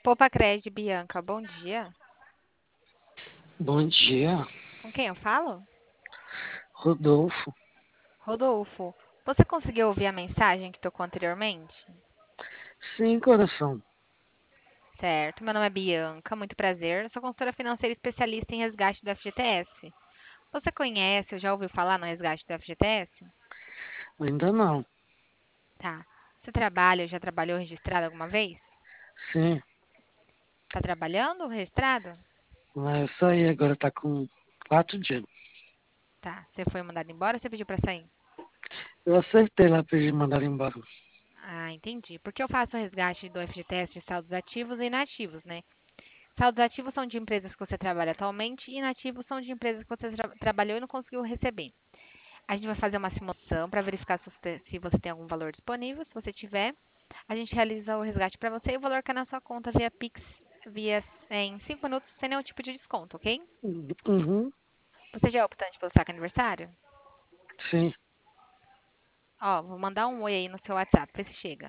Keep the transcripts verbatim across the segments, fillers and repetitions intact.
Poupa Crédito, Bianca, bom dia. Bom dia, Com quem eu falo? Rodolfo. Rodolfo, você conseguiu ouvir a mensagem que tocou anteriormente? Sim, coração. Certo, meu nome é Bianca, muito prazer. Eu sou consultora financeira especialista em resgate do F G T S. Você conhece ou já ouviu falar no resgate do F G T S? Ainda não. Tá. Você trabalha ou já trabalhou registrado alguma vez? Sim, Tá trabalhando registrado? mas eu saí agora, tá com quatro dias. Tá. Você foi mandado embora ou você pediu pra sair? Eu acertei lá pra eles mandarem embora. Ah, entendi. Porque eu faço o resgate do F G T S de saldos ativos e inativos, né? Saldos ativos são de empresas que você trabalha atualmente e inativos são de empresas que você tra- trabalhou e não conseguiu receber. A gente vai fazer uma simulação para verificar se você, se você tem algum valor disponível. Se você tiver, a gente realiza o resgate para você e o valor cai na sua conta via Pix via, em cinco minutos sem nenhum tipo de desconto, ok? Uhum, Você já é optante pelo saque aniversário? sim, Ó, vou mandar um oi aí no seu WhatsApp, vê se chega.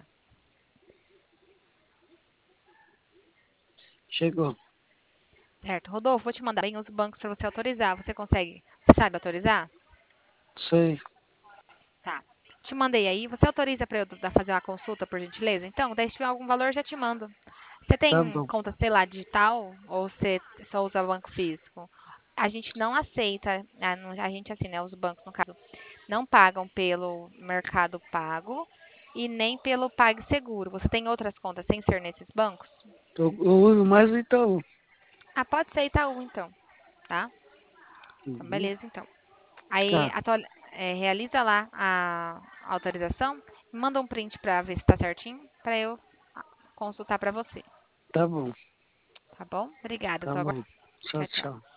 chegou. Certo. Rodolfo, vou te mandar bem os bancos para você autorizar. Você consegue? Você sabe autorizar? Sei, Tá. Te mandei aí. Você autoriza para eu dar- fazer uma consulta, por gentileza? Então, daí se tiver algum valor, já te mando. Você tá tem bom. conta, sei lá, digital ou você só usa banco físico? A gente não aceita, a não- a gente assim, né, os bancos no caso, não pagam pelo Mercado Pago e nem pelo PagSeguro. Você tem outras contas sem ser nesses bancos? Eu, eu uso mais o Itaú. Ah, pode ser Itaú então, tá? Então, Uhum, beleza então. Aí tá, atual- é, realiza lá a autorização, manda um print para ver se está certinho, para eu consultar para você, tá bom, tá bom? Obrigada, tá tô bom. aguardando. Tchau, Tchau, tchau. tchau.